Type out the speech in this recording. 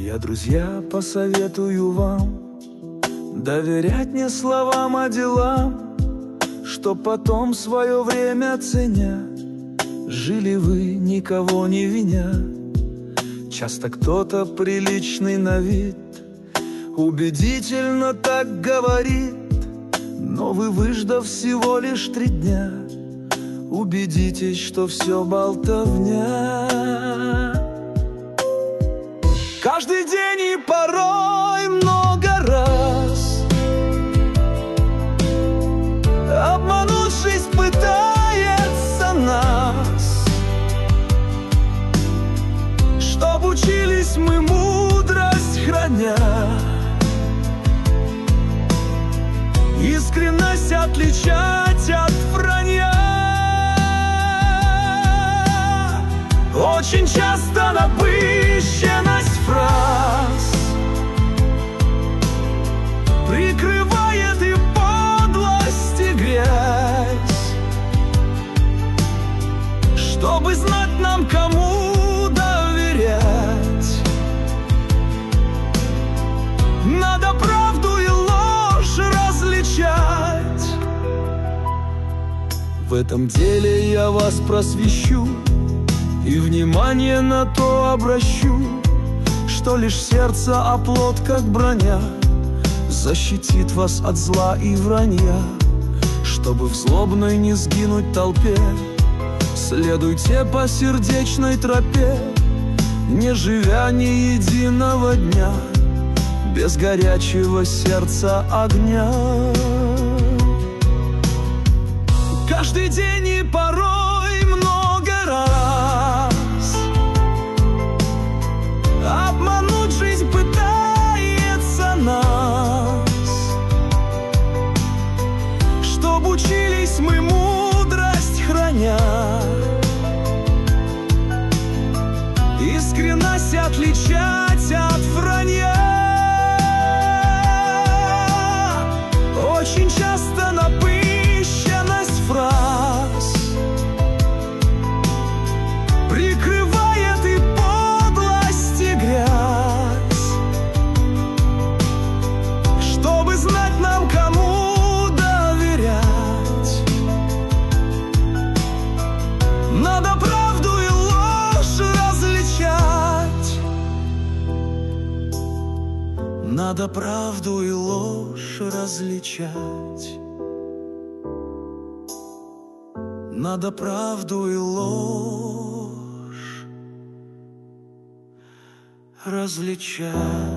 Я, друзья, посоветую вам доверять не словам, а делам, чтоб потом свое время ценя жили вы, никого не виня. Часто кто-то приличный на вид убедительно так говорит, но вы, выждав всего лишь 3 дня, убедитесь, что все болтовня. Каждый день и порой много раз обмануть жизнь пытается нас, чтоб учились мы мудрость храня, искренность отличать от вранья. Очень часто напыщенность фраз прикрывает и подлость, и грязь, чтобы знать нам, кому доверять. Надо правду и ложь различать. В этом деле я вас просвещу и внимание на то обращу, что лишь сердце оплот, как броня, защитит вас от зла и вранья. Чтобы в злобной не сгинуть толпе, следуйте по сердечной тропе, не живя ни единого дня без горячего сердца огня. Каждый день и порой много раз обмануть жизнь пытается нас, чтоб учились мы мудрость храня, искренность отличать от вранья. Очень часто напыщенность фраз прикрывает и подлость, и грязь, чтобы знать нам, кому доверять. Надо правду и ложь различать. Надо правду и ложь различать. Надо правду и ложь различать.